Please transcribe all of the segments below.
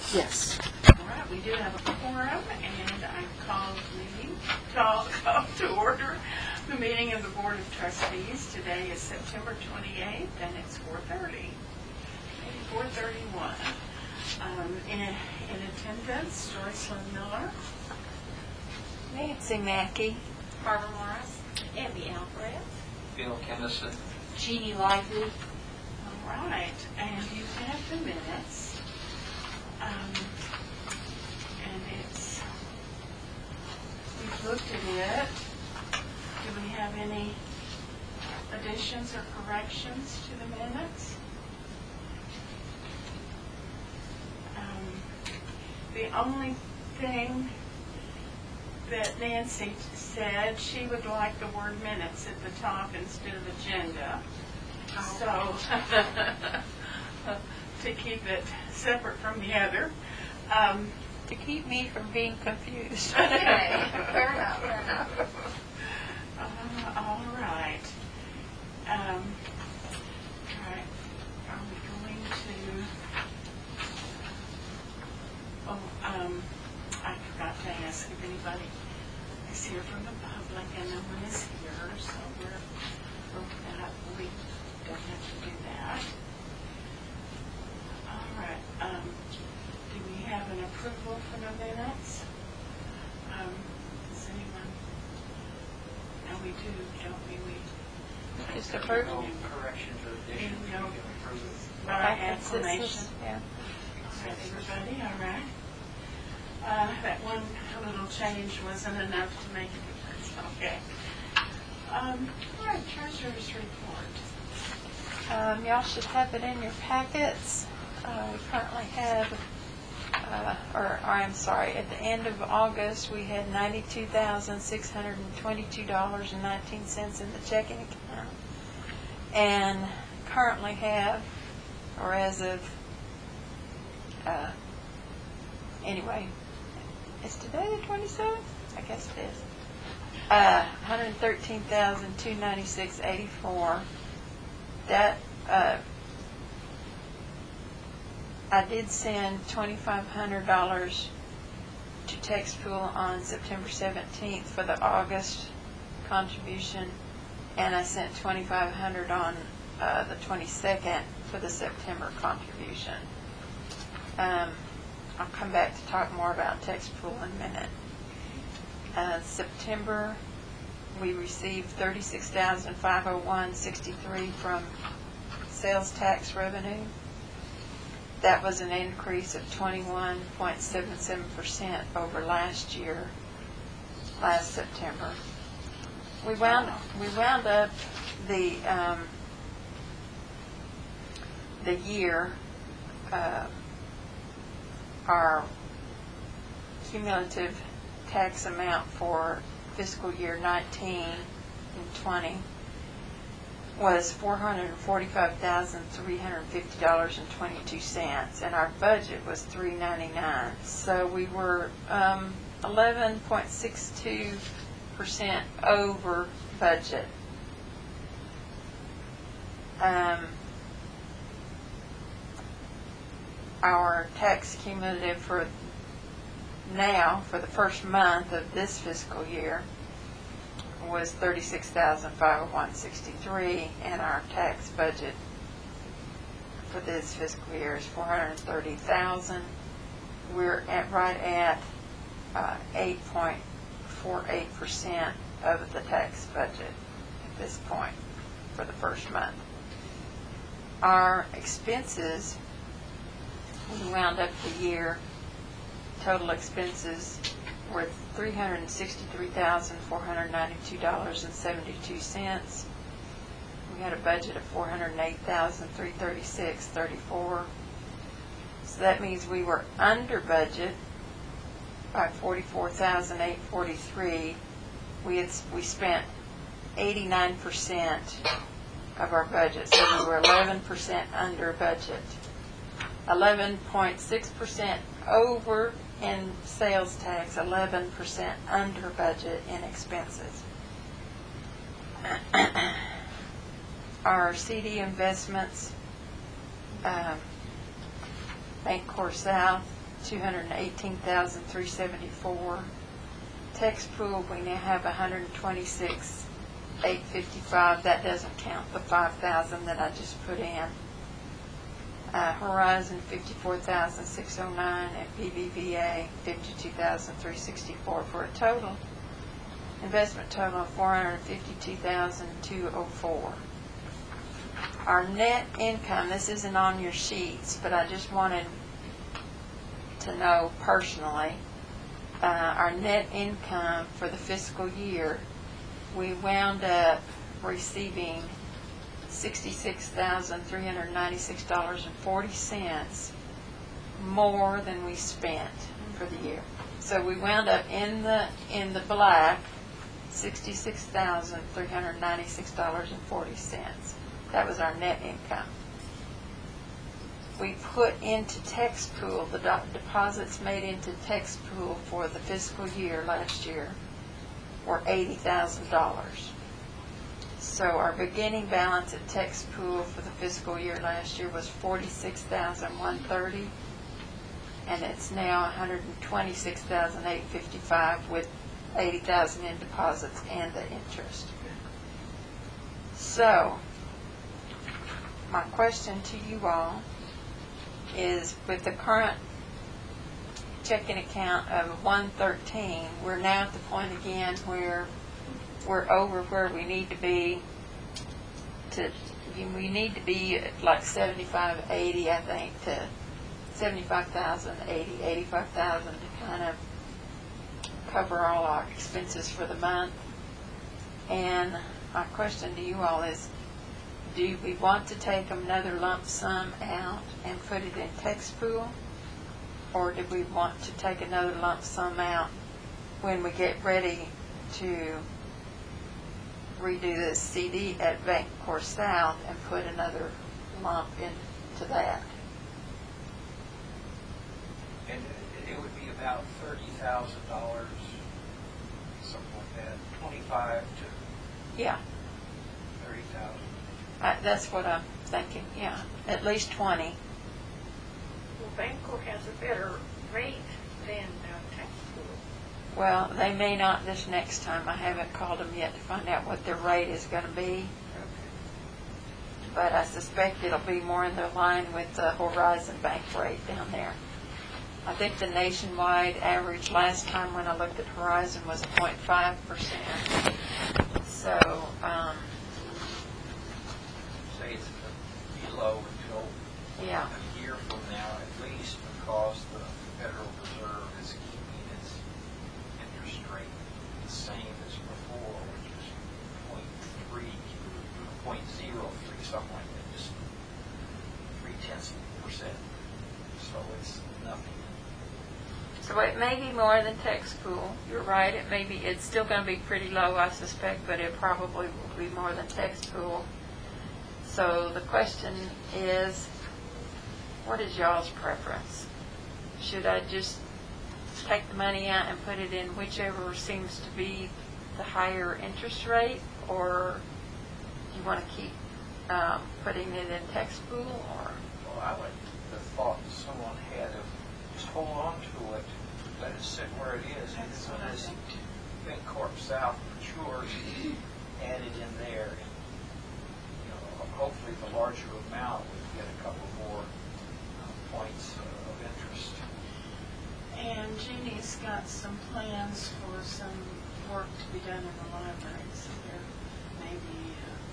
Yes. All right, we do have a quorum, and I call to order the meeting of the Board of Trustees. Today is September 28th, and it's 4:30. 4:31. In attendance, Joyce Lynn Miller, Nancy Mackey, Barbara Morris, Abby Alfred, Bill Kennison. Jeannie Lively. all right, and you have the minutes. And we've looked at it. Do we have any additions or corrections to the minutes? The only thing that Nancy said, she would like the word minutes at the top instead of agenda. So, to keep it separate from the other. To keep me from being confused. Okay, fair enough, fair enough. All right. Are we going to... I forgot to ask if anybody is here from the public, and no one is here, so we don't have to do that. All right. Do we have an approval for the minutes? Does anyone? No, we do, don't we? Just approve. No corrections or additions. No. We can approve it. By acclamation. Yeah. All right, everybody, all right. That one little change wasn't enough to make a difference. Okay. All right, treasurer's report. Y'all should have it in your packets. We currently have, at the end of August, we had $92,622.19 in the checking account. And currently have, or as of, anyway, is today the 27th? I guess it is. $113,296.84. That, I did send $2,500 to TexPool on September 17th for the August contribution, and I sent $2,500 on the 22nd for the September contribution. I'll come back to talk more about TexPool in a minute. September, we received $36,501.63 from sales tax revenue. That was an increase of 21.77% over last September. We wound up the year. Our cumulative tax amount for fiscal year 19 and 20 was $445,350.22, and our budget was $399. So we were 11.62% over budget. Our tax cumulative for the first month of this fiscal year was $36,501.63, and our tax budget for this fiscal year is $430,000. We're right at 8.48% of the tax budget at this point for the first month. Our expenses, we wound up the year, total expenses were $363,492.72. We had a budget of $408,336.34. So that means we were under budget by $44,843. We spent 89% of our budget, so we were 11% under budget. 11.6% over in sales tax, 11% under budget in expenses. Our CD investments, Bank Core South $218,374. Text pool, we now have $126,855. That doesn't count the $5,000 that I just put in. Horizon, $54,609, and PBVA, $52,364, for a total investment total of $452,204. Our net income, this isn't on your sheets, but I just wanted to know personally, our net income for the fiscal year, we wound up receiving $66,396.40 more than we spent for the year. So we wound up in the black, $66,396.40. That was our net income. We put into text pool, the deposits made into text pool for the fiscal year last year were $80,000. So our beginning balance at text pool for the fiscal year last year was $46,130, and it's now $126,855 with $80,000 in deposits and the interest. So my question to you all is, with the current checking account of 113, we're now at the point again where we're over where we need to be. We need to be at like 75-80, I think, to 75,000, 80, 85,000 to kind of cover all our expenses for the month. And my question to you all is, do we want to take another lump sum out and put it in text pool? Or do we want to take another lump sum out when we get ready to redo the CD at Bancorp South and put another lump into that? And it would be about $30,000, something like that, 25 to Yeah, 30,000. that's what I'm thinking, yeah, at least 20. Well, Bancorp has a better rate than tax pool. Well, they may not this next time. I haven't called them yet to find out what their rate is going to be. But I suspect it'll be more in the line with the Horizon Bank rate down there. I think the nationwide average last time when I looked at Horizon was 0.5%. So, Say it's below until yeah. a year from now at least, because the Federal Reserve is keeping its interest rate the same as before, which is 0.03, something like that, just 0.3%. So it's nothing. So it may be more than text pool. You're right. It's still going to be pretty low, I suspect, but it probably will be more than text pool. So the question is, what is y'all's preference? Should I just take the money out and put it in whichever seems to be the higher interest rate, or do you want to keep putting it in text pool? Or Well, I would have thought someone had to just hold on to it, let it sit where it is, and That's as what I soon as think too. Bancorp South matures, add it in there. And, hopefully the larger amount would get a couple more points of interest. And Jeannie's got some plans for some work to be done in the library, so there may be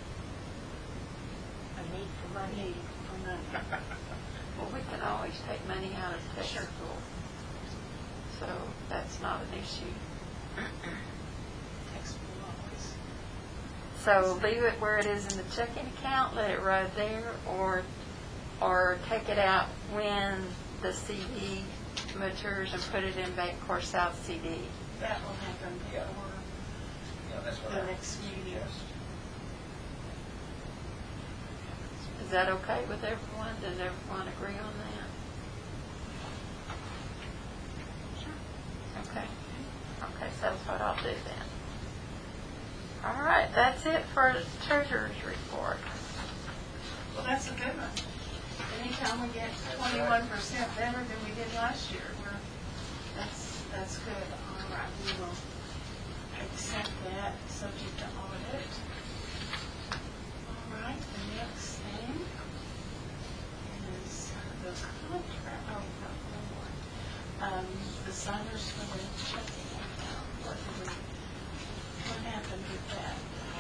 A need for a money. need for money. well, we can always take money out of text pool, so that's not an issue. Text will always. So leave it where it is in the checking account, let it ride there, or take it out when the CD matures and put it in Bancorp South CD. That will happen Yeah. before That's what the I next meeting. suggest. Is that okay with everyone? Does everyone agree on that? Okay. Okay, so that's what I'll do then. All right, that's it for the treasurer's report. Well, that's a good one. Any anytime we get 21% better than we did last year, that's good. All right, we will accept that, subject to audit. All right, the next thing is the contract, oh, we've got one more. The signers for the checking account, what happened with that?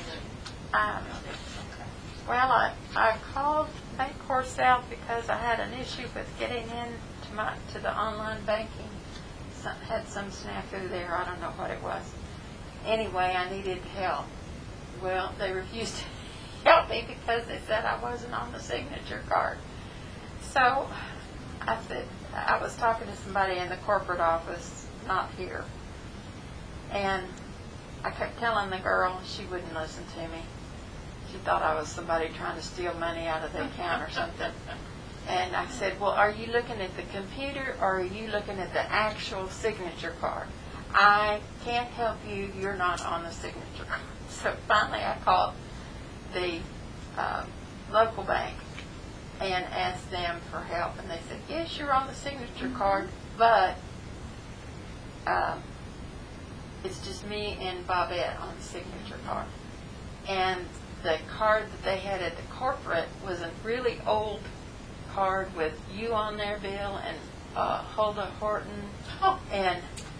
Okay. Well, I called Bancorp South because I had an issue with getting in to the online banking. Had some snafu there. I don't know what it was. Anyway, I needed help. Well, they refused to help me because they said I wasn't on the signature card. So I said, I was talking to somebody in the corporate office, not here. And I kept telling the girl, she wouldn't listen to me. She thought I was somebody trying to steal money out of the account or something. And I said, well, are you looking at the computer or are you looking at the actual signature card? I can't help you. You're not on the signature card. So finally I called the local bank and asked them for help. And they said, yes, you're on the signature card, but it's just me and Bobette on the signature card. And the card that they had at the corporate was a really old card with you on there, Bill, and Hulda Horton, and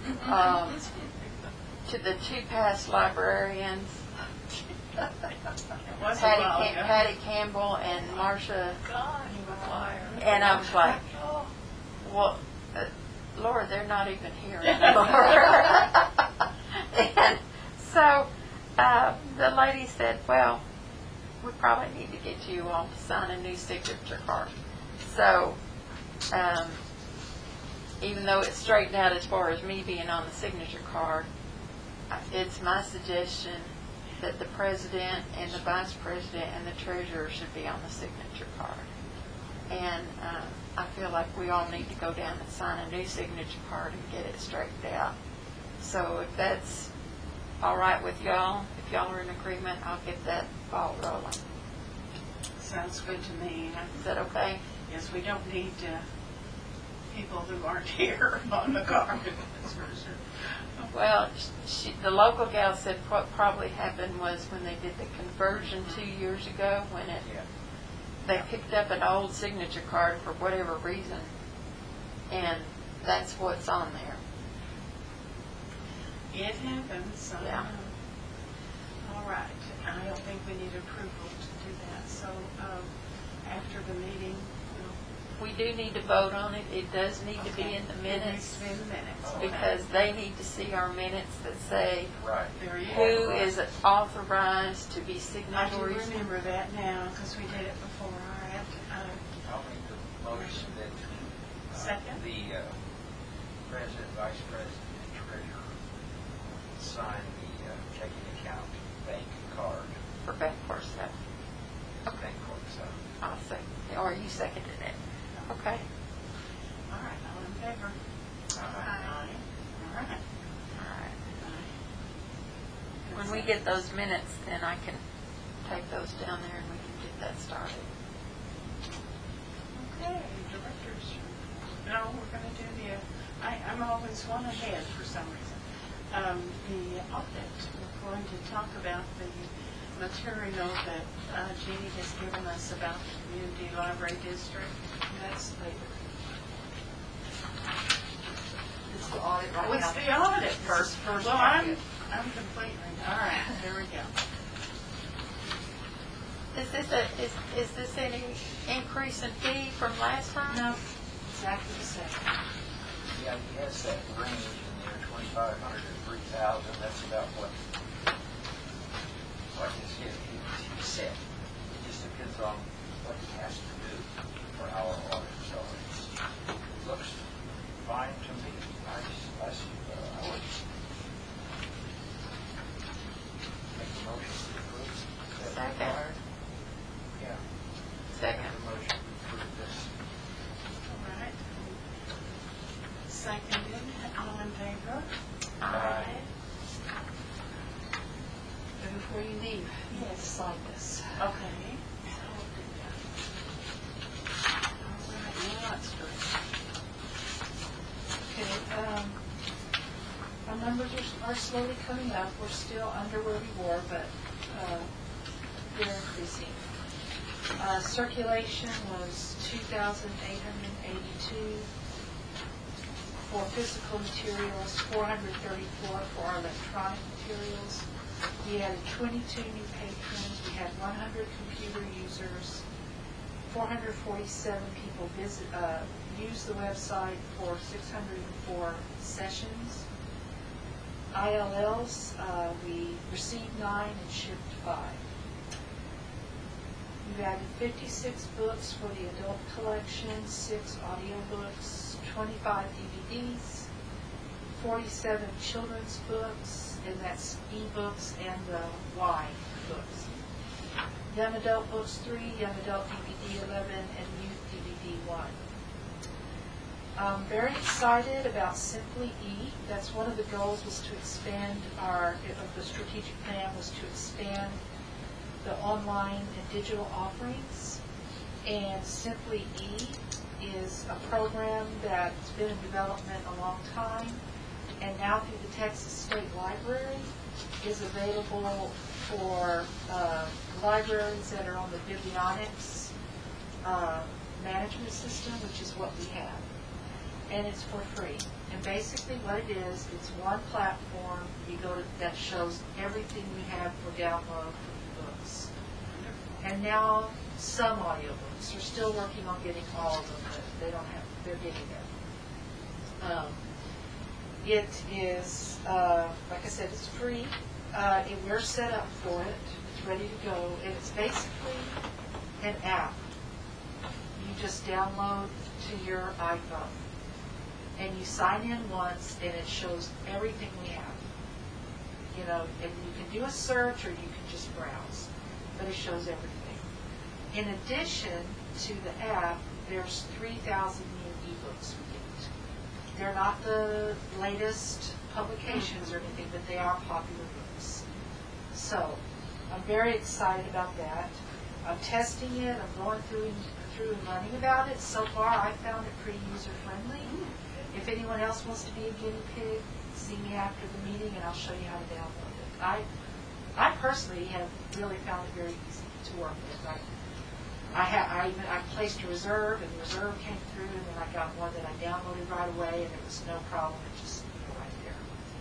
to the two past librarians, Patty Campbell and Marcia. God, you a liar. And I was like, well, Lord, they're not even here anymore. And so the lady said, well, we probably need to get you all to sign a new signature card. So even though it's straightened out as far as me being on the signature card, it's my suggestion that the president and the vice president and the treasurer should be on the signature card. And I feel like we all need to go down and sign a new signature card and get it straightened out. So if that's all right with y'all, if y'all are in agreement, I'll get that ball rolling. Sounds good to me. Is that okay? Yes, we don't need people who aren't here on the card. That's for sure. Well, the local gal said what probably happened was when they did the conversion 2 years ago, when they picked up an old signature card for whatever reason, and that's what's on there. It happens. Yeah. All right. I don't think we need approval to do that. So after the meeting, We do need to vote on it. It does need to be in the It needs minutes to be in the minutes. because they need to see our minutes that say Right. There you who go. is authorized to be I do signatories. remember that now because we did it before. All right. I'll make the motion that Second. the president, vice president, and treasurer sign the checking account bank card. For Bancorp South. Bank card, so. I'll say, or you seconded it. Okay. All right. All in favor? Aye. All right. All right. When we get those minutes, then I can take those down there and we can get that started. Okay, directors. No, we're going to do I'm always one ahead for some reason. The audit, we're going to talk about the material that Jeannie has given us about the community library district. That's later. It's the audit right What's now. the audit first? First Well, packet. I'm completely, all right, there we go. Is this any increase in fee from last time? No, exactly the same. Yeah, he has that range in there, 2,500 to 3,000. That's about what he said. It just depends on what he has to do for our audit. So it looks fine to me. I would make a motion to approve. Is that Second. required? Yeah. Second. Make a motion to approve this. All right. Seconded, all in favor? Aye. Before you leave, Yes. sign this. Okay. All numbers are slowly coming up. We're still under where we were, but they're increasing. Circulation was 2,882 for physical materials, 434 for our electronic materials. We added 22 new patrons. We had 100 computer users. 447 people use the website for 604 sessions. ILLs, we received 9 and shipped 5. We've added 56 books for the adult collection, 6 audiobooks, 25 DVDs, 47 children's books, and that's e-books and the Y books. Young adult books 3, young adult DVD 11, and youth DVD 1. I'm very excited about Simply E. That's one of the goals, was to expand the strategic plan was to expand the online and digital offerings. And Simply E is a program that's been in development a long time, and now through the Texas State Library is available for libraries that are on the Biblionics management system, which is what we have. And it's for free. And basically what it is, it's one platform that shows everything we have for download for e-books. And now some audiobooks. We're still working on getting all of them, but they're getting there. It is, like I said, it's free. We're set up for it. It's ready to go. And it's basically an app. You just download to your iPhone. And you sign in once, and it shows everything we have. You know, and you can do a search, or you can just browse. But it shows everything. In addition to the app, there's 3,000 new ebooks we get. They're not the latest publications or anything, but they are popular books. So, I'm very excited about that. I'm testing it. I'm going through and learning about it. So far, I found it pretty user-friendly. If anyone else wants to be a guinea pig, see me after the meeting, and I'll show you how to download it. I personally have really found it very easy to work with. I placed a reserve, and the reserve came through, and then I got one that I downloaded right away, and it was no problem. It just right there.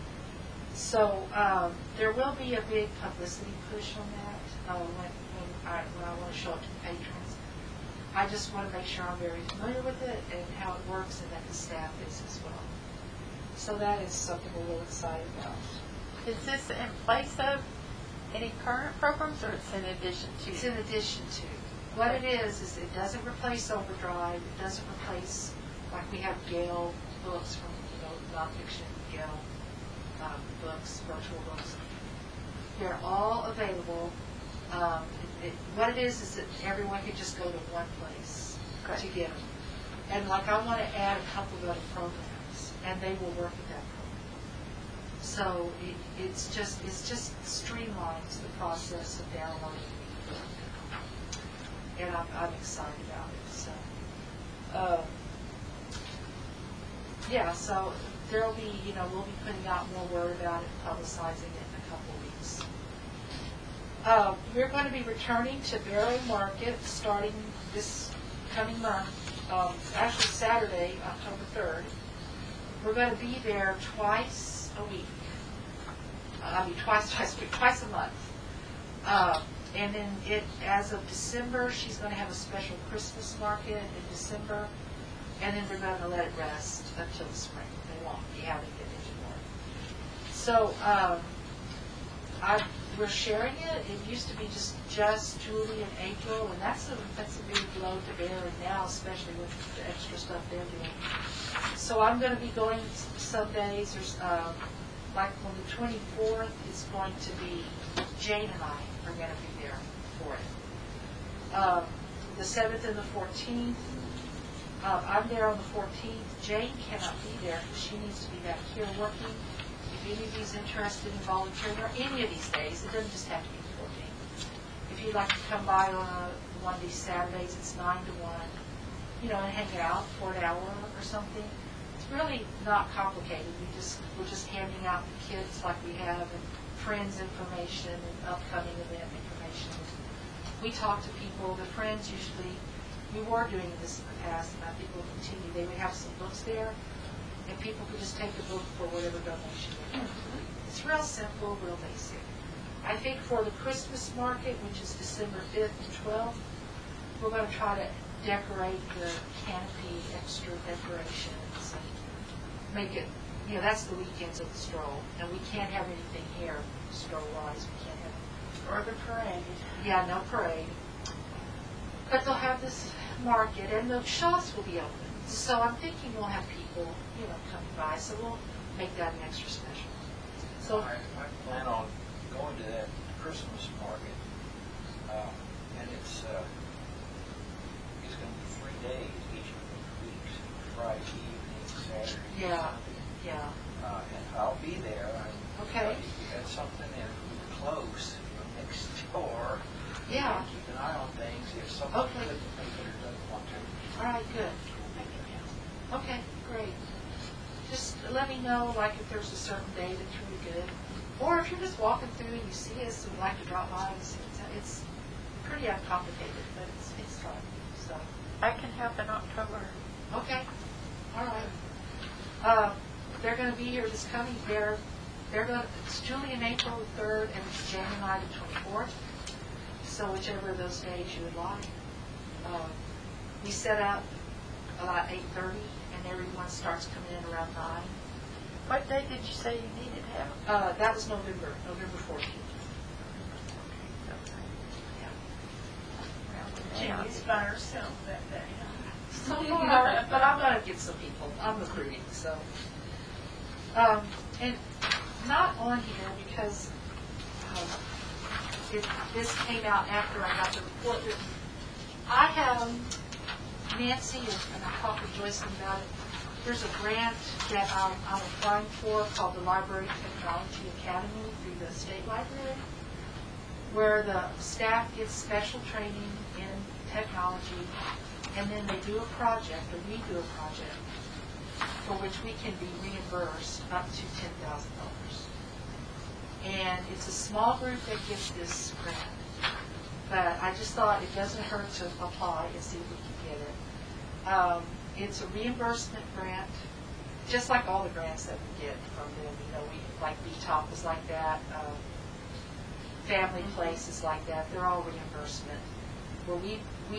So there will be a big publicity push on that when I want to show it to the patrons. I just want to make sure I'm very familiar with it and how it works, and that the staff is as well. So that is something we're real excited about. Is this in place of any current programs, or it's in addition to? It's in addition to. What it is it doesn't replace Overdrive. It doesn't replace, like we have Gale books from, nonfiction Gale books, virtual books. They're all available. What it is that everyone can just go to one place to get them. And like I want to add a couple of other programs, and they will work with that program. So it's just streamlines the process of downloading the book. And I'm excited about it. So so there'll be, we'll be putting out more word about it, publicizing it in a couple of weeks. We're going to be returning to Barrow Market starting this coming month, actually Saturday, October 3rd. We're going to be there twice a week. Twice a month. And then as of December, she's going to have a special Christmas market in December, and then we're going to let it rest until the spring. They won't be having it anymore. So we're sharing it. It used to be just Julie and April, and that's a big blow to bear now, especially with the extra stuff they're doing. So I'm going to be going some days. There's like on the 24th is going to be Jane and I are going to be there for it. The 7th and the 14th, I'm there on the 14th. Jane cannot be there because she needs to be back here working. If any of you's interested in volunteering, or any of these days, it doesn't just have to be the 14th. If you'd like to come by on one of these Saturdays, it's 9 to 1, and hang out for an hour or something. It's really not complicated. We're just handing out the kids like we have, and friends information and upcoming event information. We talk to people. The friends usually, we were doing this in the past, and I think we'll continue. They would have some books there, and people could just take the book for whatever donation they want. It's real simple, real basic. I think for the Christmas market, which is December 5th and 12th, we're going to try to decorate the canopy, extra decorations, and make it, that's the weekends of the stroll, and we can't have anything here stroll-wise. We can't have. Or the parade. Yeah, no parade. But they'll have this market, and the shops will be open. So I'm thinking we'll have people, coming by, so we'll make that an extra special. So I plan on going to that Christmas market, and it's going to be 3 days each of the weeks, Friday evening, Saturday, Yeah, Sunday. yeah. And I'll be there. Okay. If you had something in close, next door, Yeah. keep an eye on things. If something Okay. good that maybe doesn't want to. All right, good. Okay, great. Just let me know, like, if there's a certain day that's really good. Or if you're just walking through and you see us and would like to drop by and see it. It's pretty uncomplicated, but it's fun. So, I can help in October. okay. All right. They're going to be here this coming. It's Julie in April the 3rd, and it's January the 24th. So whichever of those days you would like. We set up about 8:30, and everyone starts coming in around 9. What day did you say you needed help? That was November 14th. Jimmy's by herself that day. So far, but I'm going to get some people. I'm recruiting, so. And not on here because this came out after I got the report. I have Nancy, and I talked with Joycelyn about it. There's a grant that I'm applying for called the Library Technology Academy through the State Library, where the staff gets special training in technology, and then they do a project, or we do a project, for which we can be reimbursed up to $10,000. And it's a small group that gets this grant. But I just thought it doesn't hurt to apply and see if we can get it. It's a reimbursement grant, just like all the grants that we get from them. Like VTOP is like that, Family Place is like that. They're all reimbursement. Where we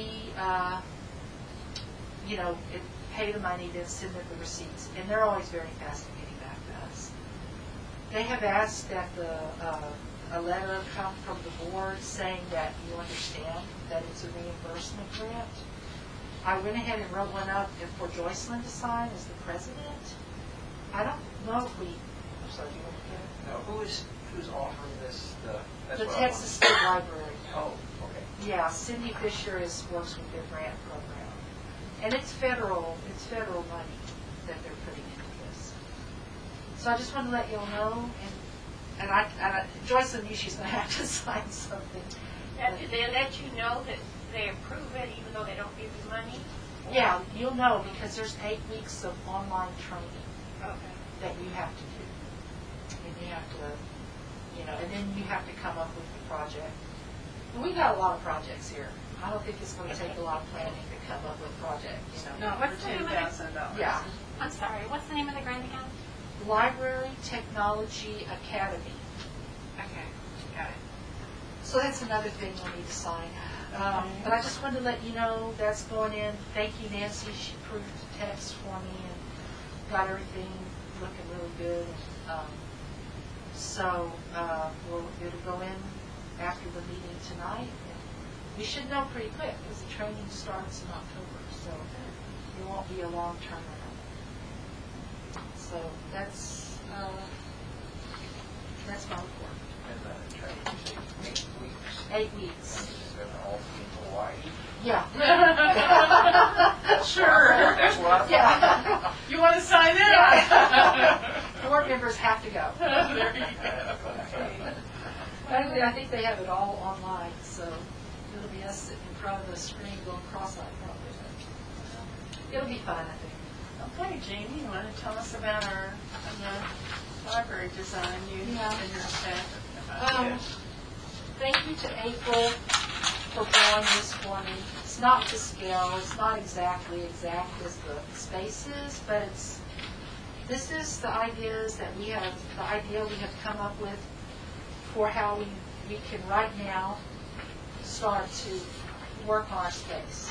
pay the money, then send them the receipts, and they're always very fast at getting back to us. They have asked that a letter come from the board saying that you understand that it's a reimbursement grant. I went ahead and wrote one up for Joycelyn to sign as the president. I don't know if I'm sorry, do you want to get it? Now, who's offering this? That's The what I Texas State Library. want. Oh, okay. Yeah, Cindy Fisher works with their grant program. And it's federal money that they're putting into this. So I just want to let y'all know, and Joycelyn knew she's going to have to sign something. And do they let you know that they approve it even though they don't give you money? Yeah, you'll know because there's 8 weeks of online training Okay. that you have to do. And you have to, and then you have to come up with the project. And we got a lot of projects here. I don't think it's going to take a lot of planning to come up with projects. Not What's for the name of it? $10,000. Yeah. I'm sorry, what's the name of the grant again? Library Technology Academy. Okay, got it. So that's another thing we need to sign. But I just wanted to let you know that's going in. Thank you, Nancy. She approved the text for me and got everything looking really good. So it'll go in after the meeting tonight. We should know pretty quick because the training starts in October, so it won't be a long turnaround. So that's my report. And the training takes 8 weeks. 8 weeks. And they're all in Hawaii. Yeah. Sure. That's what I thought. Yeah. You want to sign in? Board members have to go. There you go. Anyway, I think they have it all online, so it'll be us sitting in front of the screen going cross-eyed probably. It'll be fun, I think. Okay, Jeannie, you want to tell us about our library design, you and Yeah. your staff? Thank you to April for drawing this for me. It's not to scale, it's not exactly exact as the spaces, but this is the ideas that we have come up with for how we can right now start to work on our space.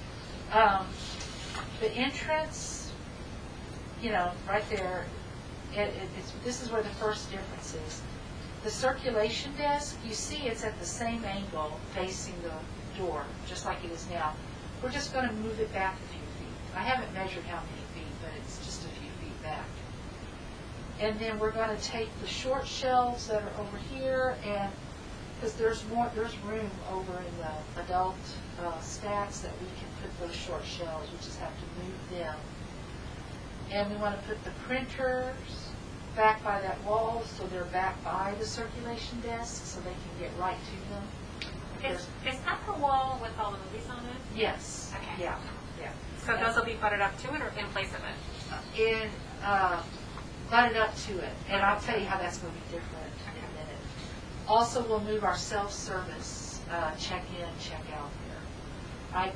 The entrance, right there, this is where the first difference is. The circulation desk, you see it's at the same angle facing the door, just like it is now. We're just going to move it back a few feet. I haven't measured how many feet, but it's just a few feet back. And then we're going to take the short shelves that are over here, and because there's room over in the adult stacks that we can put those short shelves. We just have to move them. And we want to put the printers back by that wall, so they're back by the circulation desk, so they can get right to them. Is that the wall with all the movies on it? Yes. Okay. Yeah. So those will be butted up to it or in place of it? And butt it up to it. And I'll tell you how that's going to be different in a minute. Also, we'll move our self-service check-in, check-out there.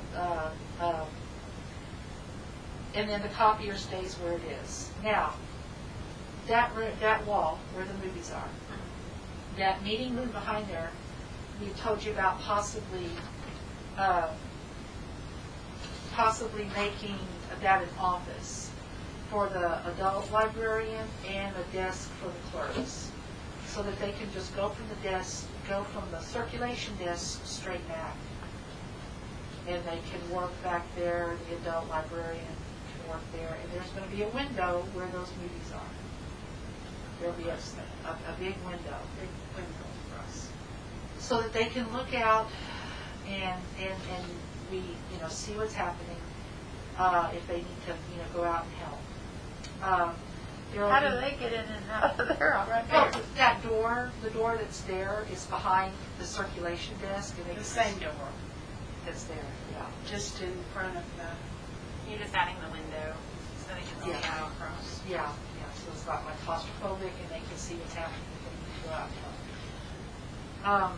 And then the copier stays where it is. Now, that wall where the movies are, that meeting room behind there, we told you about possibly making that an office for the adult librarian and a desk for the clerks, so that they can just go from the circulation desk straight back, and they can work back there. The adult librarian can work there, and there's going to be a window where those movies are. There'll be a big window for us, so that they can look out and we see what's happening if they need to go out and help. How do they get in and out of there? Right there. That door, the door that's there is behind the circulation desk, and they The same door, that's there. Yeah. just in front of the, You're just adding the window so they can see Yeah. out across. Yeah. So it's not like claustrophobic, and they can see what's happening if they need to go out and help.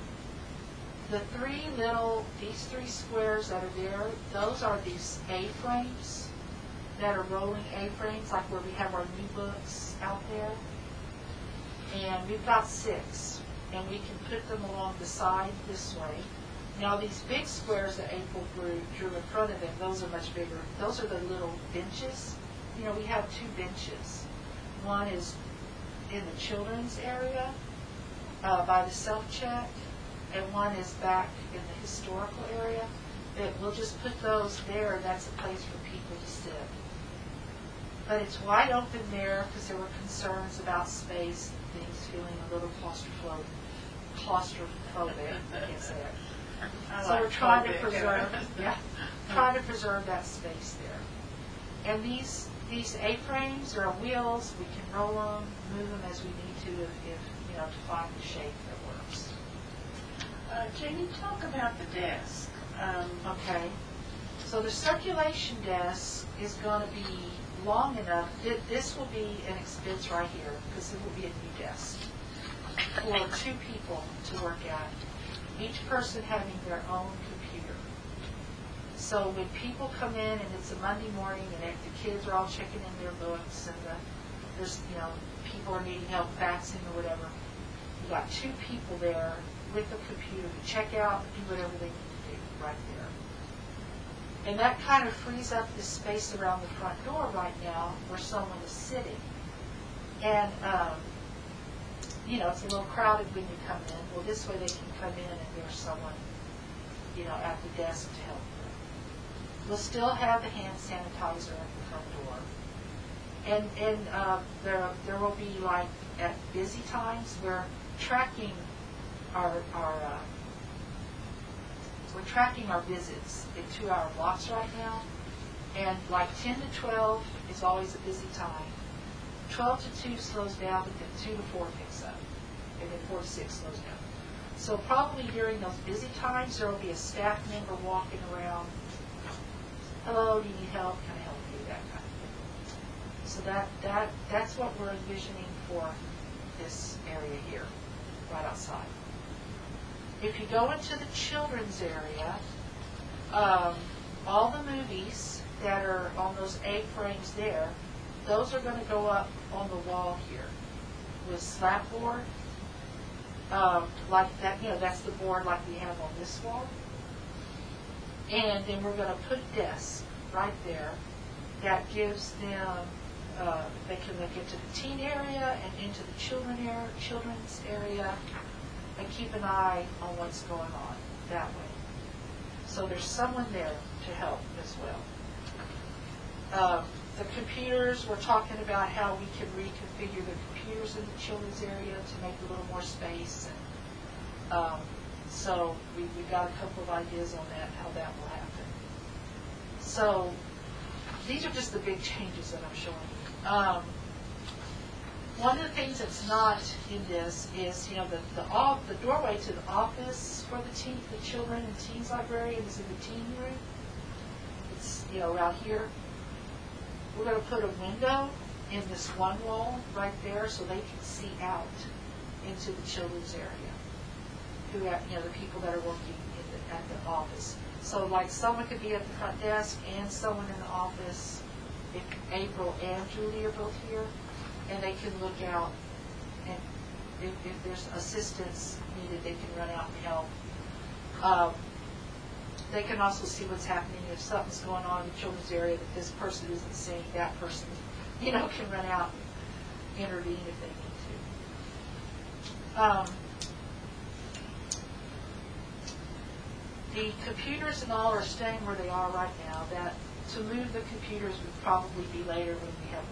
These three squares that are there, those are these A-frames that are rolling A-frames, like where we have our new books out there. And we've got 6, and we can put them along the side this way. Now, these big squares that April drew in front of them, those are much bigger. Those are the little benches. We have 2 benches. One is in the children's area by the self-check, and one is back in the historical area. We'll just put those there, and that's a place for people to sit. But it's wide open there because there were concerns about space, things feeling a little claustrophobic. I can't say it. So we're trying to preserve that space there. And these A-frames are wheels. We can roll them, move them as we need to, if to find the shape that works. Jamie, talk about the desk. Okay. So the circulation desk is going to be long enough. This will be an expense right here, because it will be a new desk for 2 people to work at, each person having their own computer. So when people come in and it's a Monday morning and the kids are all checking in their books and there's people are needing help faxing or whatever, you've got 2 people there with a computer to check out and do whatever they need to do right there. And that kind of frees up the space around the front door right now where someone is sitting. And, it's a little crowded when you come in. Well, this way they can come in and there's someone, at the desk to help them. We'll still have the hand sanitizer at the front door. And there will be, like, at busy times, we're tracking our visits in 2-hour blocks right now, and like 10 to 12 is always a busy time. 12 to 2 slows down, but then 2 to 4 picks up, and then 4 to 6 slows down. So probably during those busy times, there will be a staff member walking around. Hello, do you need help? Can I help you? That kind of thing. So that's what we're envisioning for this area here, right outside. If you go into the children's area, all the movies that are on those A-frames there, those are going to go up on the wall here with slab board, like that. That's the board like we have on this wall. And then we're going to put a desk right there that gives them, they can look into the teen area and into the children's area and keep an eye on what's going on that way. So there's someone there to help as well. The computers, we're talking about how we can reconfigure the computers in the children's area to make a little more space. And, so we've got a couple of ideas on that, how that will happen. So these are just the big changes that I'm showing you. One of the things that's not in this is, the doorway to the office for the children and teens librarian is in the teen room. It's, around here. We're going to put a window in this one wall right there so they can see out into the children's area. The people that are working at the office. So like someone could be at the front desk and someone in the office, if April and Julie are both here, and they can look out, and if there's assistance needed, they can run out and help. They can also see what's happening if something's going on in the children's area that this person isn't seeing, that person, can run out and intervene if they need to. The computers and all are staying where they are right now. That to move the computers would probably be later when we have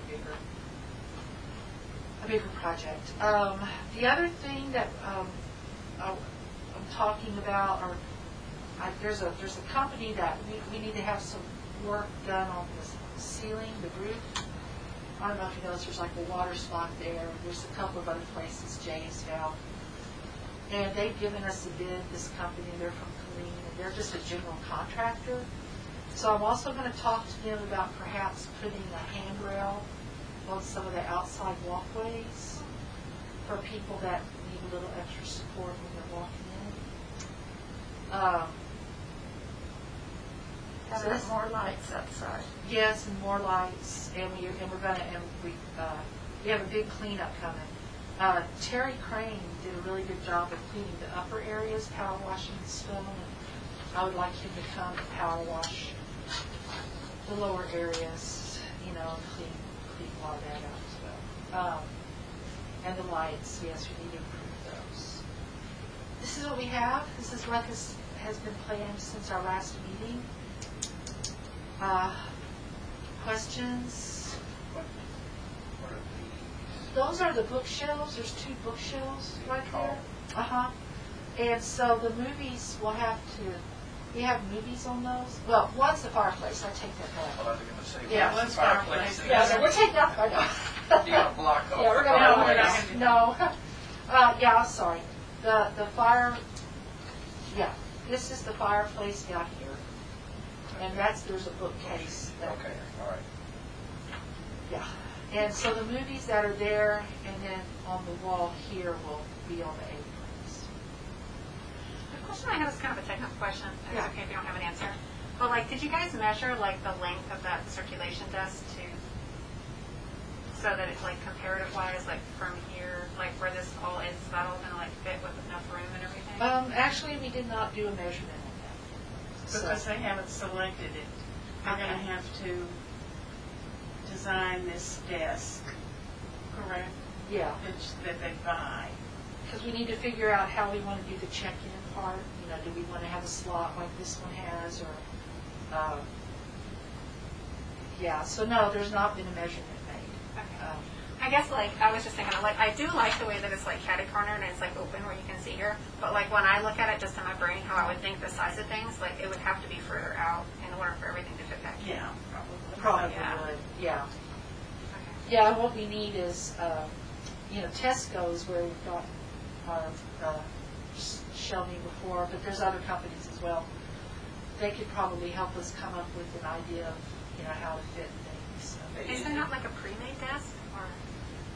a bigger project. The other thing that I'm talking about, there's a company that we need to have some work done on the ceiling, the roof. I don't know if you noticed, there's like a water spot there. There's a couple of other places Jay has found. And they've given us a bid, this company, they're from Killeen, and they're just a general contractor. So I'm also going to talk to them about perhaps putting a handrail on some of the outside walkways for people that need a little extra support when they're walking in. So There's more lights outside. Yes, and more lights, and we have a big cleanup coming. Terry Crane did a really good job of cleaning the upper areas, power washing the stone, and I would like him to come and power wash the lower areas, and clean all that out as well. And the lights, yes, we need to improve those. This is what we have. This is what has been planned since our last meeting. Questions? What are these? Those are the bookshelves. There's 2 bookshelves right there. And so the movies will have to, we have movies on those. Well, one's the fireplace. I take that back. Well, I was going to say, Yeah, what's the fireplace? Yeah, so we're taking that part off. You got to block off. Yeah, we're the going to fireplace. No. Yeah, I'm sorry. The fire, yeah, this is the fireplace down here. And there's a bookcase. Okay, all right. Yeah. And so the movies that are there and then on the wall here will be on the aprons. The question I have is kind of a technical question. It's Yeah. okay if you don't have an answer. But did you guys measure the length of that circulation desk so that it's comparative wise, from here, where this all is that all gonna fit with enough room and everything? Actually, we did not do a measurement on that. Because they haven't selected it. They're going to have to design this desk, correct? Yeah, That they buy. because we need to figure out how we want to do the check-in part. Do we want to have a slot like this one has, or yeah. So no, there's not been a measurement made. Okay. I guess I was just thinking I do like the way that it's catty corner and it's open where you can see here. But when I look at it just in my brain, how I would think the size of things, it would have to be further out in order for everything to fit back here. Yeah, probably. Probably Yeah. would. Yeah. Okay. Yeah. And what we need is, Tesco's where we've got our shelving before, but there's other companies as well. They could probably help us come up with an idea of how to fit things. Is there not a pre-made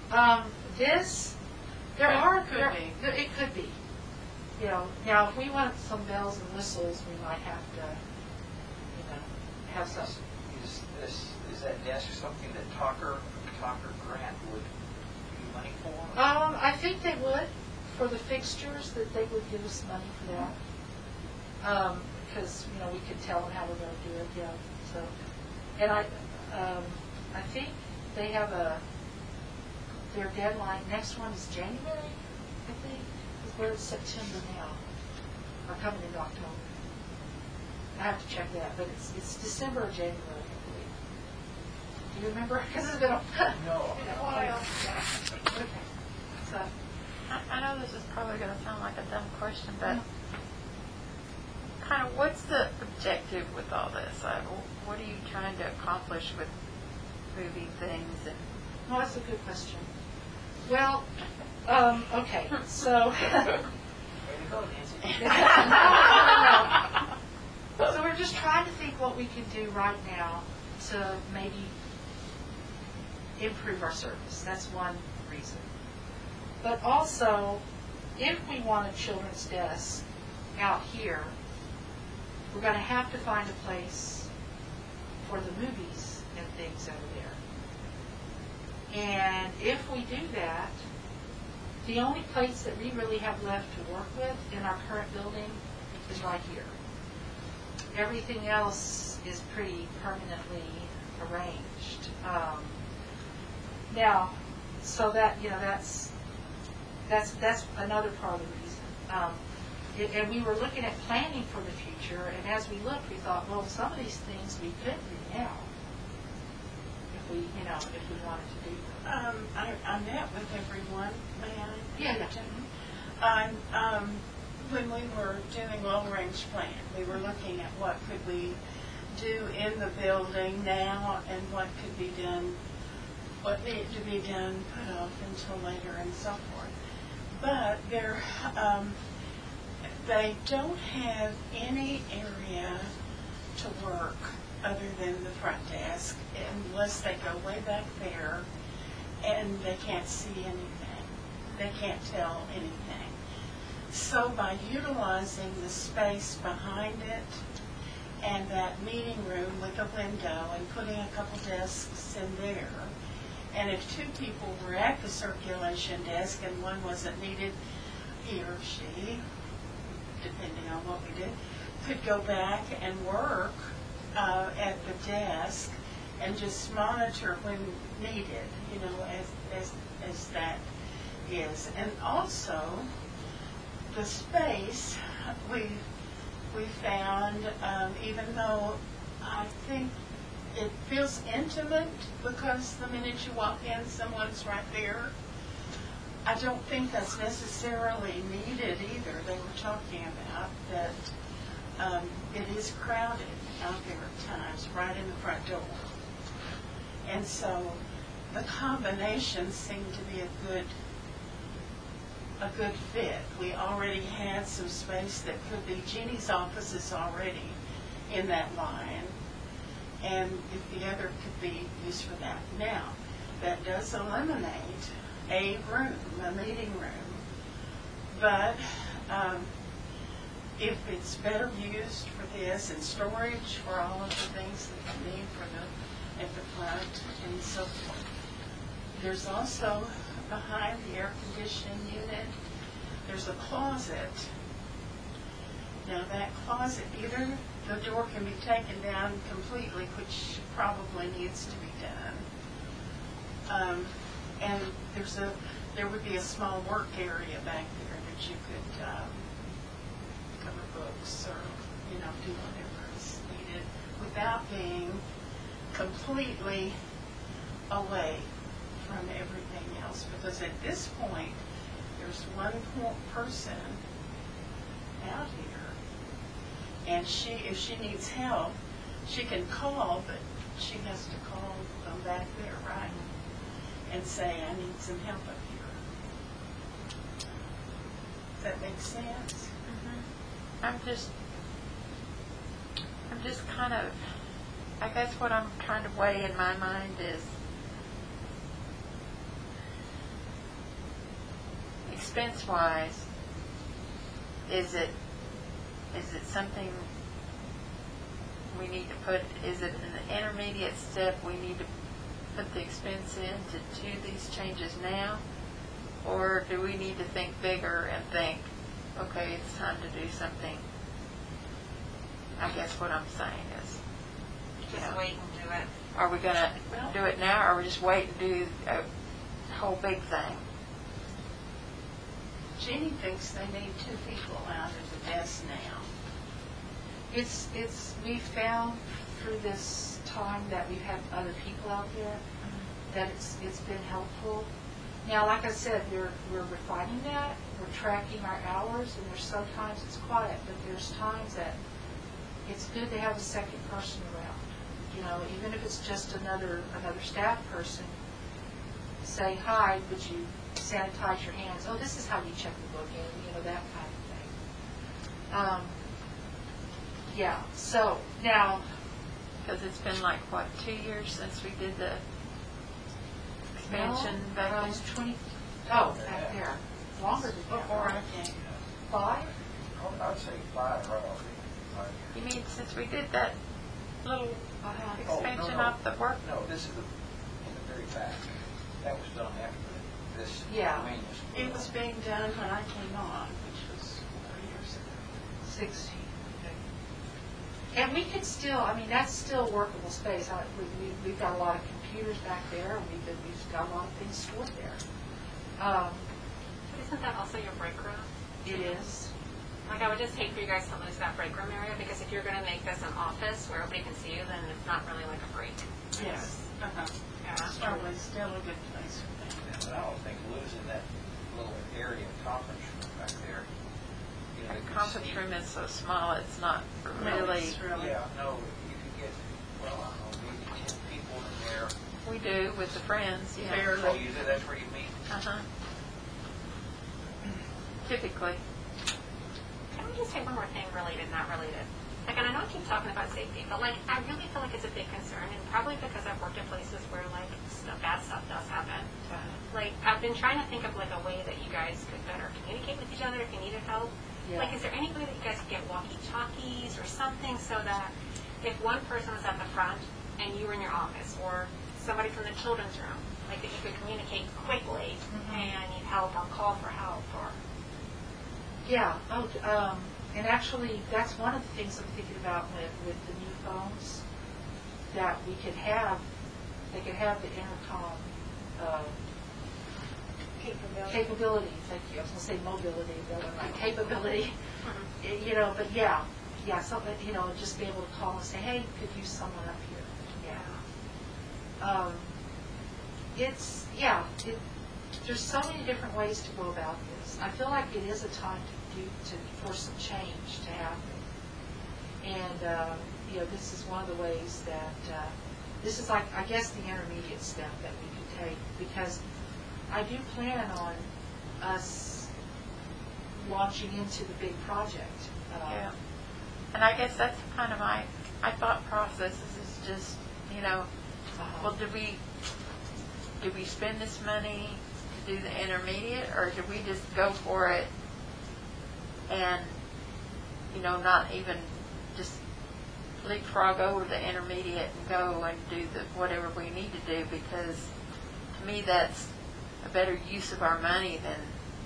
It could be. You know, now if we want some bells and whistles, we might have to, have some. Is that desk something that Talker Grant would give money for? I think they would, for the fixtures, that they would give us money for that. Because, we could tell them how we're going to do it, yeah, so. And I think they have their deadline, next one is January, I think, because we're in September now, or coming into October. I have to check that, but it's December or January, I believe. Do you remember? Because it's been a No. while. Okay. So, I know this is probably going to sound like a dumb question, but kind of what's the objective with all this? What are you trying to accomplish with moving things? And well, that's a good question. Well, okay, so. Way to go, Nancy. No. So we're just trying to think what we can do right now to maybe improve our service. That's one reason. But also, if we want a children's desk out here, we're going to have to find a place for the movies and things over there. And if we do that, the only place that we really have left to work with in our current building is right here. Everything else is pretty permanently arranged. Now, so that, that's another part of the reason. And we were looking at planning for the future, and as we looked, we thought, well, some of these things we could do now if we wanted to do them. I met with everyone, may I? Yeah. When we were doing long-range plan, we were looking at what could we do in the building now and what could be done, what needed to be done, put off until later and so forth. But they don't have any area to work other than the front desk unless they go way back there and they can't see anything. They can't tell anything. So by utilizing the space behind it and that meeting room with a window and putting a couple desks in there, and if two people were at the circulation desk and one wasn't needed, he or she, depending on what we did, could go back and work at the desk and just monitor when needed, as that is. And also, the space we found, even though I think it feels intimate because the minute you walk in, someone's right there, I don't think that's necessarily needed either. They were talking about that it is crowded out there at times, right in the front door. And so the combination seemed to be a good fit. We already had some space that could be, Jeannie's office is already in that line, and if the other could be used for that. Now, that does eliminate a room, a meeting room, but if it's better used for this and storage for all of the things that you need at the front and so forth. There's also, behind the air conditioning unit, there's a closet. Now that closet, either the door can be taken down completely, which probably needs to be done, and there would be a small work area back there that you could cover books or do whatever is needed without being completely away from everything else. Because at this point, there's one person out here, and if she needs help, she can call, but she has to call them back there, right? And say, I need some help up here. Does that make sense? Mm-hmm. I'm just kind of, I guess what I'm trying to weigh in my mind is expense-wise, is it something we need to put, is it an intermediate step we need to put the expense in to do these changes now? Or do we need to think bigger and think, okay, it's time to do something? I guess what I'm saying is, Just wait and do it. are we going to do it now, or we just wait and do a whole big thing? Jeannie thinks they need 2 people out at the desk now. We found through this time that we've had other people out there, that it's been helpful. Now, like I said, we're refining that, we're tracking our hours, and there's sometimes it's quiet, but there's times that it's good to have a second person around. You know, even if it's just another staff person, say, hi, would you sanitize your hands? Oh, this is how you check the book in, you know, that kind of thing. Yeah, so now, Because it's been like, what, 2 years since we did the expansion back I then? was 20, oh, back there, longer than that. Before I came. 5? I'd say 5 right off. You mean since we did that little expansion no. off the work? No, this is in the very back. That was done after this. Yeah. main was put It was on. being done when I came on, which was 4 years ago. 16. And we could still, I mean, that's still workable space. We've got a lot of computers back there, and we've got a lot of things stored there. But isn't that also your break room? It is. Like, I would just hate for you guys to lose that break room area, because if you're going to make this an office where everybody can see you, then it's not really like a break. Yes. Yeah. It's probably still a good place for them. But I don't think losing that little area conference room back there. You know, The they could conference sneak- room is so small, it's not No, really, it's really. Yeah, no, you could get, well, I don't know, maybe 10 people in there. we do with the friends, yeah. Barely. Oh, you do, that's where you meet? Uh-huh. Typically. Can we just say one more thing related, not related? Like, and I know I keep talking about safety, but like, I really feel like it's a big concern, and probably because I've worked in places where like bad stuff does happen. Like, I've been trying to think of like a way that you guys could better communicate with each other if you needed help. Yeah. Like, is there any way that you guys could get walkie-talkies or something so that if one person was at the front and you were in your office, or somebody from the children's room, like that you could communicate quickly and need help or call for help or... Yeah. And actually, that's one of the things I'm thinking about with the new phones, that we could have, they could have the intercom capability. Thank you. I was going to say mobility, but I'm not capability. You know, but yeah, something, you know, just be able to call and say, hey, could use someone up here. Yeah. There's so many different ways to go about this. I feel like it is a time for some change to happen. And, you know, this is one of the ways that, this is like, I guess, the intermediate step that we could take, because I do plan on us launching into the big project. Yeah. And I guess that's kind of my thought process is just, you know, well, do we spend this money to do the intermediate, or do we just go for it and, you know, not even just leapfrog over the intermediate and go and do whatever we need to do, because to me that's a better use of our money than...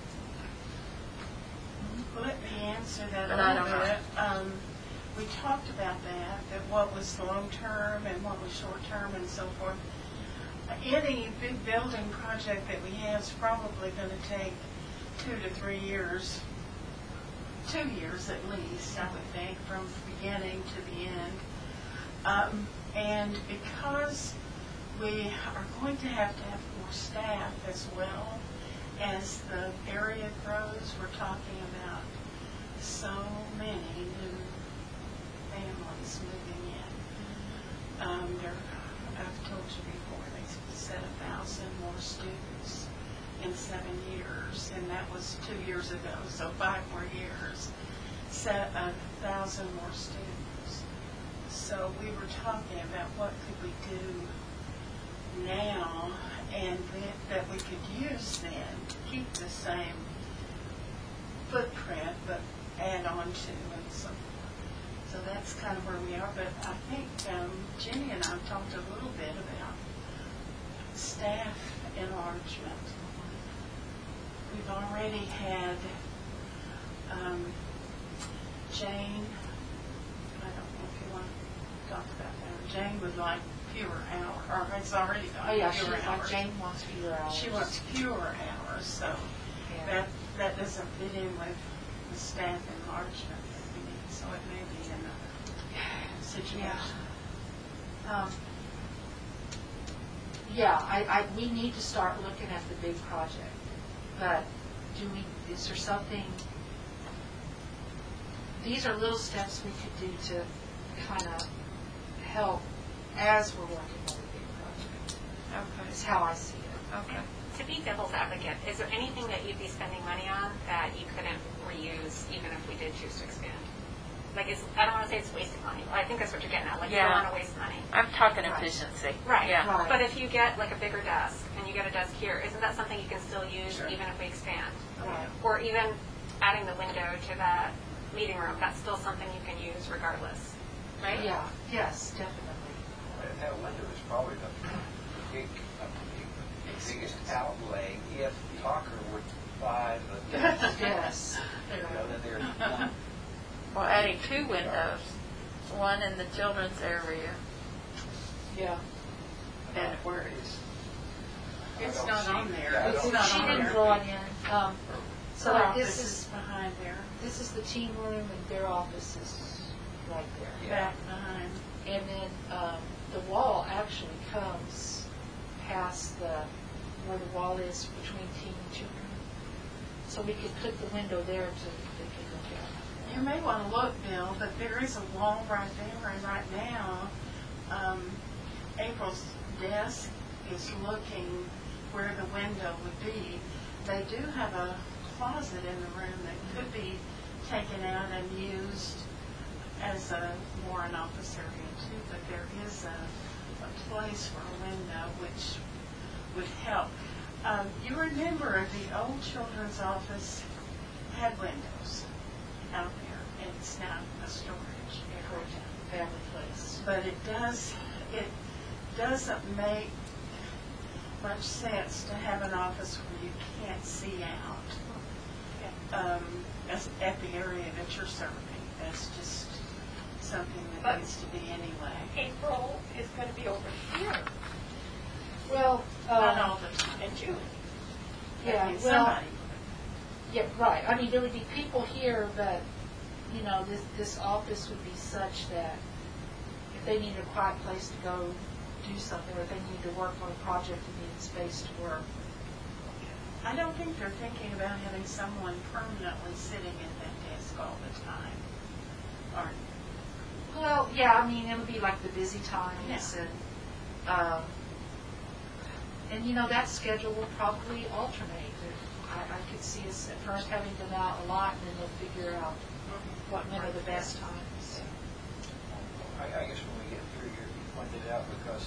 Let me answer that But a I little don't know. bit. We talked about that what was long-term and what was short-term and so forth. Any big building project that we have is probably going to take 2 to 3 years. 2 years at least, I would think, from beginning to the end. And because we are going to have more staff as well, as the area grows, we're talking about so many new families moving in. I've told you before, they said 1,000 more students in 7 years, and that was 2 years ago, so 5 more years. 1,000 more students. So we were talking about what could we do now, and that we could use then to keep the same footprint, but add on to and so forth. So that's kind of where we are, but I think Jenny and I talked a little bit about staff enlargement. We've already had Jane, I don't know if you want to talk about that. Jane would like fewer hours, or has already got Oh, yeah, fewer hours. Jane wants fewer hours. She wants fewer hours, so Yeah. that doesn't fit in with the staff enlargement that we need, so it may be another situation. We need to start looking at the big project, but is there something, these are little steps we could do to kind of help as we're working on the big project. Okay. Is how I see it. Okay. To be devil's advocate, is there anything that you'd be spending money on that you couldn't reuse even if we did choose to expand? Like, I don't want to say it's wasting money, but I think that's what you're getting at. Like, you don't Yeah. want to waste money. I'm talking Right. efficiency. Right. Yeah. Right. But if you get like a bigger desk and you get a desk here, isn't that something you can still use Sure. even if we expand? Right. Or even adding the window to that meeting room, that's still something you can use regardless, right? Yeah, yes, definitely. That window is probably the biggest outlay if Tucker would buy the, Yes. then there's Well, adding 2 windows, one in the children's area Yeah. and where It's not on there. Yeah, I It's don't not She on didn't there. draw it in. So Her like office is behind there, this is the team room and their office is right there. Yeah. back behind. And then the wall actually comes past where the wall is between team and children. So we could put the window there to they could look at. You may want to look, Bill, but there is a wall right there, and right now, April's desk is looking where the window would be. They do have a closet in the room that could be taken out and used as more an office area too, but there is a place for a window which would help. You remember the old children's office had windows out there, and it's now a storage area. Family place. But it doesn't make much sense to have an office where you can't see out at the area that you're serving. That's just something that But- needs to be anyway. April is going to be over here, Well, Not all the time. and Julie. yeah, I mean, well, somebody. yeah, right. I mean, there would be people here, but, this office would be such that if they need a quiet place to go do something, or if they need to work on a project and need space to work. I don't think they're thinking about having someone permanently sitting at that desk all the time. Or, Well, yeah, I mean, it would be like the busy times Yeah. and that schedule will probably alternate. I could see us at first having them out a lot, and then they'll figure out what are the best times. I guess when we get through here, you pointed out because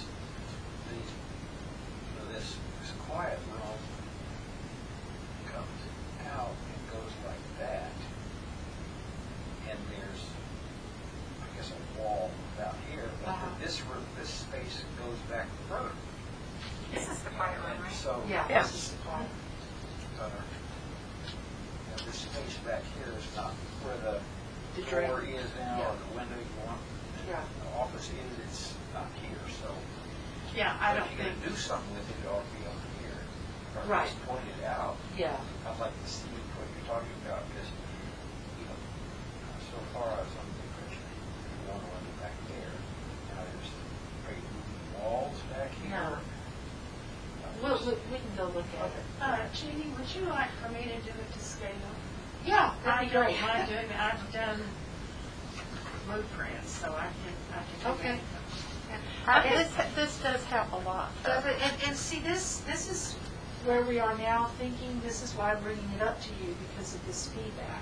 this quiet room comes out and goes like that, and there's, I guess, a wall out here, but Uh-huh. this space goes back further. This is the quiet room, And right? so, Yeah, Yeah. this is the quiet. this space back here is not where the The door drain. is now, Yeah. or the window you want. Yeah. The office is, it's not here, so. yeah, I But don't if you're think, gonna do something with it, it ought to be over here. Or at Right. least point it out. Yeah. I'd like to see what you're talking about, because, so far I was on the impression you want one back there. Now there's, are you moving walls back here? No. We can go look at it. Jeannie, would you like for me to do it to scale? Yeah, I that'd be don't great. mind doing it. I've done blueprints, so I can do Okay. This does help a lot. though. Does it? And see, this is where we are now thinking, this is why I'm bringing it up to you, because of this feedback.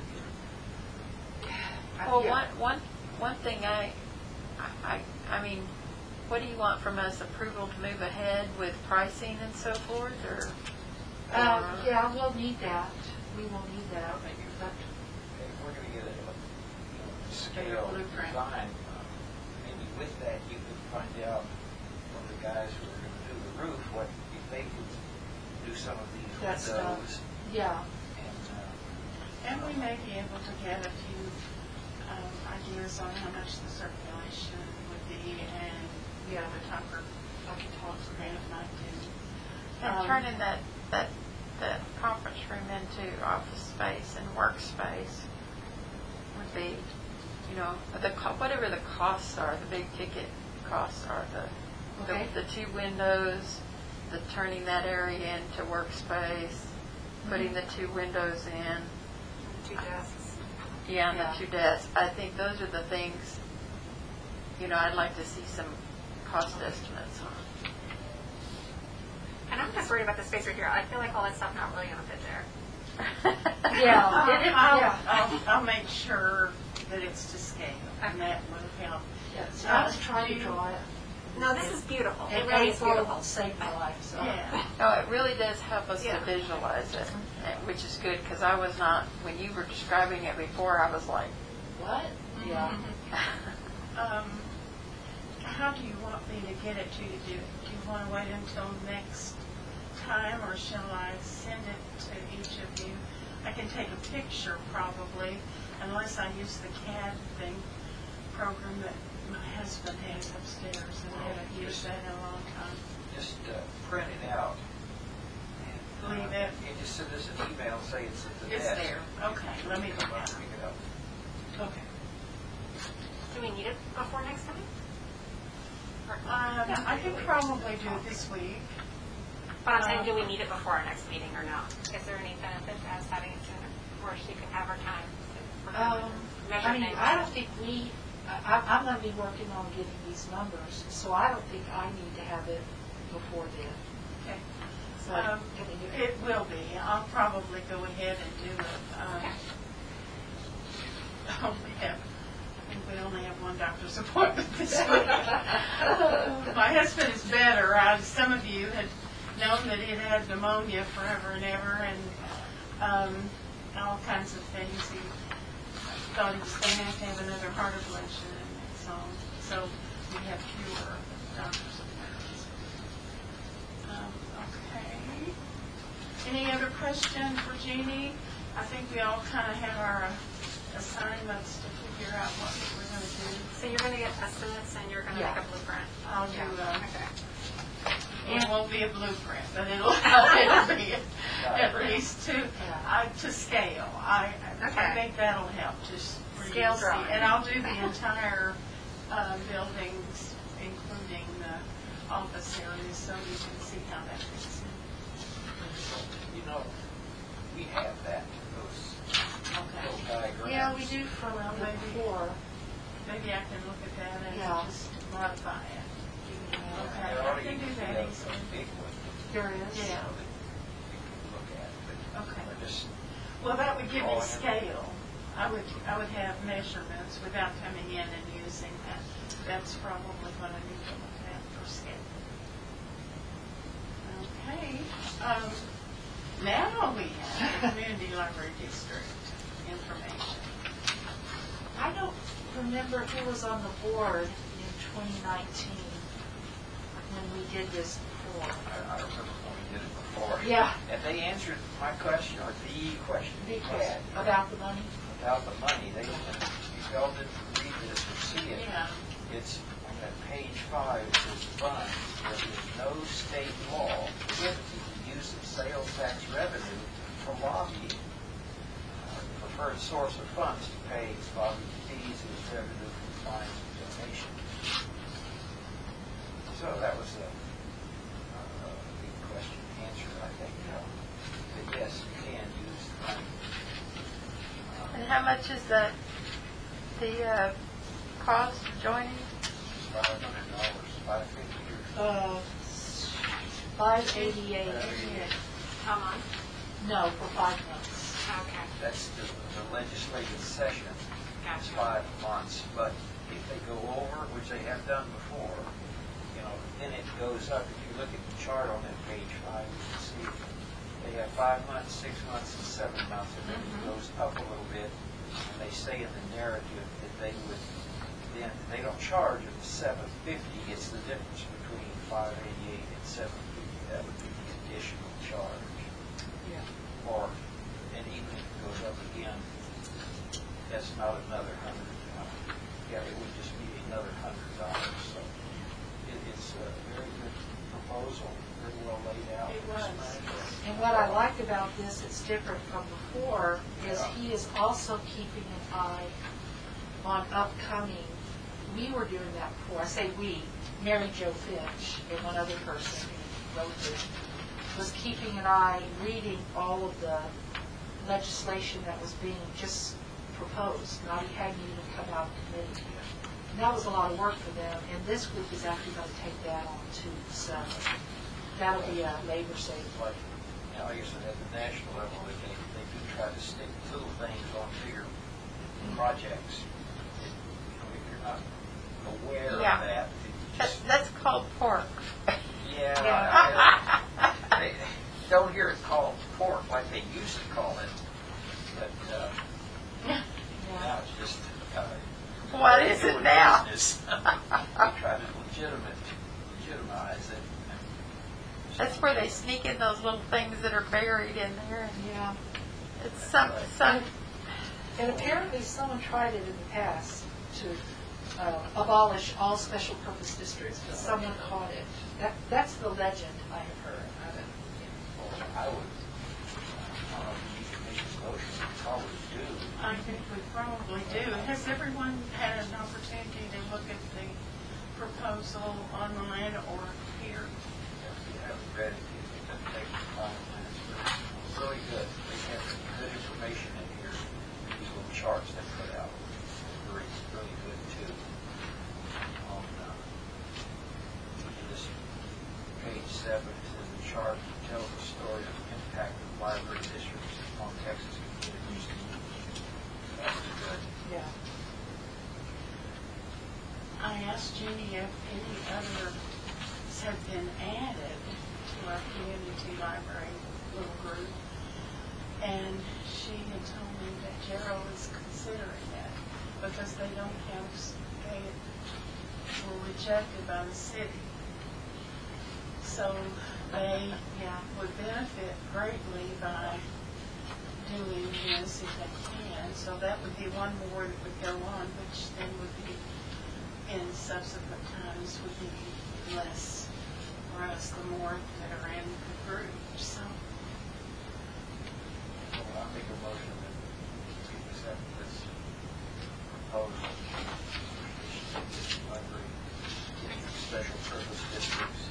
Well, Yeah. one thing I mean, what do you want from us? Approval to move ahead with pricing and so forth, or? Yeah, we'll need that. We will need that. But we're gonna get a scale blueprint. design, maybe with that, you could find out from the guys who are gonna do the roof, what, if they could do some of these That stuff. windows, Yeah, And we may be able to get a few ideas on how much the circulation would be, and Yeah. the Tucker grant might do. And turning that conference room into office space and workspace would be, whatever the costs are, the big ticket costs are, Okay. the 2 windows, the turning that area into workspace, putting the 2 windows in, 2 desks. yeah, and Yeah. the 2 desks. I think those are the things, I'd like to see some cost estimates on. And I'm just worried about the space right here. I feel like all that stuff not really gonna fit there. Yeah. I'll make sure that it's to scale, and that will help. So I was trying to draw it. No, this is beautiful. It And really is April beautiful. saved my life, so. Yeah. No, it really does help us to Yeah. visualize it, which is good, because I was not, when you were describing it before, I was like, What? Yeah. How do you want me to get it to you? Do you want to wait until next time, or shall I send it to each of you? I can take a picture probably, unless I use the CAD program that my husband has upstairs, and I haven't used that in a long time. just print it out. And, Leave it. You just send us an email, and say it's at the It's desk. there. Okay, let me look at it. Pick it up. Okay. Do we need it before next time? I can probably do it this week. But I'm saying, do we need it before our next meeting or not? Is there any benefit to us having it sooner? Or she can have her time to measure I mean, things? I don't think I'm gonna be working on getting these numbers, so I don't think I need to have it before then. Okay. So, can we do It will be. I'll probably go ahead and do it. Okay. We only have one doctor's appointment this week. My husband is better. Some of you had known that he had had pneumonia forever and ever, and all kinds of things. He thought he was going to have another heart ablation, and so we have fewer doctor's appointments. Okay. Any other questions for Jeannie? I think we all kind of have our assignments to figure out what we're going to do. So you're going to get estimates and you're going to Yeah. make a blueprint? I'll do, Okay. it won't be a blueprint, but it'll be at least to scale. I Okay. think that'll help, just for you to Scale see. drawing. And I'll do the entire buildings, including the office areas, so you can see how that fits in. We have that, those little diagrams. Yeah, we do for before. Maybe I can look at that and Yeah. just modify it. Okay, There I already can do used to that be easily. a big one, There is. Yeah. so that you can look at, but Okay. we're just, Well, that would give me Drawing it. scale. I would have measurements without coming in and using that. That's probably what I need to look at for scale. Okay. Now we have the Community Library District information. I don't remember who was on the board in 2019 when we did this before. I remember when we did it before. Yeah. And they answered my question, or the question we had. About the money? About the money, they, if y'all didn't read this or see it, Yeah. it's on that page 5, it says funds. There is no state law prohibiting the use of sales tax revenue for lobbying. Preferred source of funds to pay lobbying fees is revenue from fines and donations. So that was a big question answered, I think. That yes, you can use the money. and how much is the cost of joining? $500, $550. 588. How much? No, for 5 months. Okay. That's the legislative session. It's Gotcha. 5 months, but if they go over, which they have done before, then it goes up. If you look at the chart on that page 5, you can see they have 5 months, 6 months, and 7 months, and then it goes up a little bit and they say in the narrative that they would, then, they don't charge at $750, it's the difference between $588 and $750, that would be the additional charge. Yeah. Or, and even if it goes up again, that's not another $100. Yeah, it would just be another $100. So it's a very good proposal, very well laid out. It was. And what I liked about this, it's different from before, is Yeah. he is also keeping an eye on upcoming, we were doing that before, I say we, Mary Jo Finch and one other person who wrote this, was keeping an eye, reading all of the legislation that was being just proposed, not he hadn't even come out of committee. And that was a lot of work for them, and this group is actually going to take that on too, so that'll be a labor saving. Like, you know, like I said, at the national level, they do try to stick little things on bigger projects. And, you know, if you're not aware Yeah. of that, it just, That's called pork. yeah, they don't hear it called pork like they used to call it, but now it's just, What is it doing now? business. They try to legitimize it. That's where they sneak in those little things that are buried in there. Yeah. It's some, And apparently someone tried it in the past to abolish all special purpose districts, but someone caught it. That's the legend I have heard. I would, I don't know if you can make a motion, you probably do. I think we probably do. Has everyone had an opportunity to look at the proposal online or here? If you haven't read it, you can take the time, it's really good. They have some good information in here, these little charts they put out, really, really good too. On this page 7, it says the chart tells the story of the impact of library districts on Texas communities. That's good. Yeah. I asked Jenny if any others had been added to our community library little group, and she had told me that Gerald is considering that because they don't have, they were rejected by the city. So they would benefit greatly by doing this if they can. So that would be one more that would go on, which then would be in subsequent times would be less for us, the more that are in the group. So Well, I make a motion that we accept this proposal. Library, special purpose districts,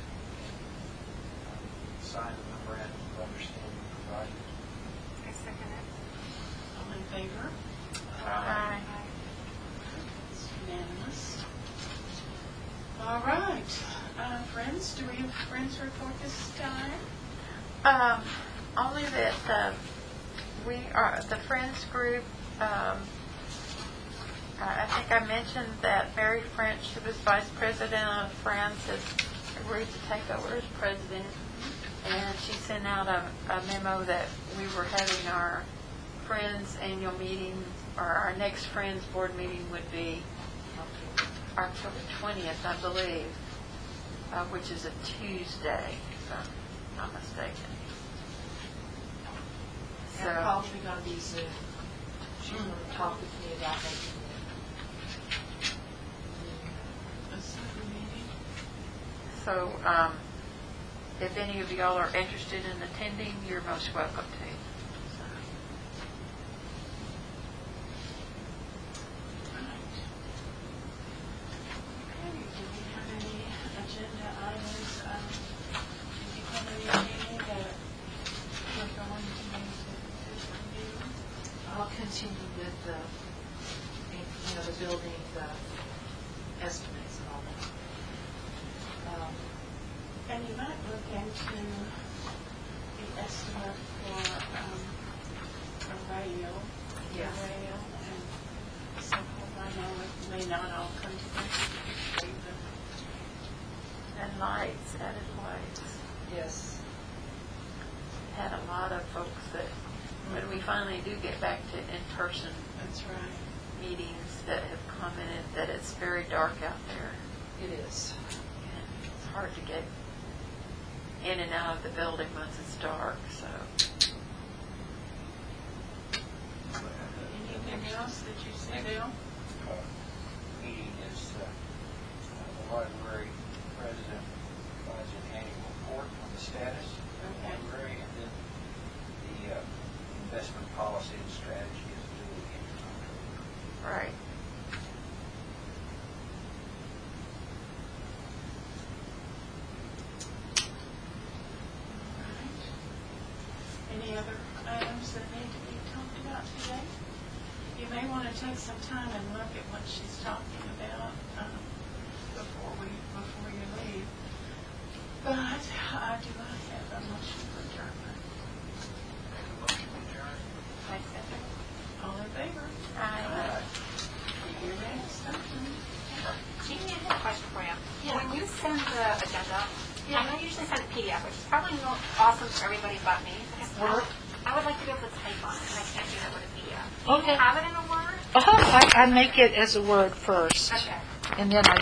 sign the memorandum of understanding provided. I second it. all in favor? Aye. It's unanimous. All right. Friends, do we have friends report this time? Only that we are, the Friends group, I think I mentioned that Mary French, who was vice president of Friends, has agreed to take over as president. And she sent out a memo that we were having our Friends annual meeting, or our next Friends board meeting would be October 20th, I believe, which is a Tuesday, if I'm not mistaken. And probably going to be Zoom. She's going to talk with me about making A Zoom meeting? So, if any of y'all are interested in attending, you're most welcome to. Okay, do we have any agenda items? Do you have anything that we're going to need to review? I'll continue with the, the building, the estimates and all that. And you might look into the estimate for a rail. Yes. A rail and so forth. I know it may not all come together. And lights, added lights. Yes. Had a lot of folks that, when we finally do get back to in-person That's right. meetings that have commented that it's very dark out there. It is. And it's hard to get in and out of the building once it's dark, so. Anything else that you see, Next. Bill? Meeting is the library president provides an annual report on the status of the Okay. library, and then the investment policy and strategy is due in October. Right. Any other items that need to be talked about today? You may want to take some time and look at what she's talking about before you leave. But I do not have a motion for adjournment. Make a motion to adjourn. I said it. All in favor? Aye. You're next. Jeannie, I have a question for you. When you send the agenda, I know you usually send a PDF, which is probably not awesome for everybody but me. I would like to be able to type on it, and I can't do that with a PDF. Do you Okay. have it in a Word? I make it as a Word first, Okay. and then I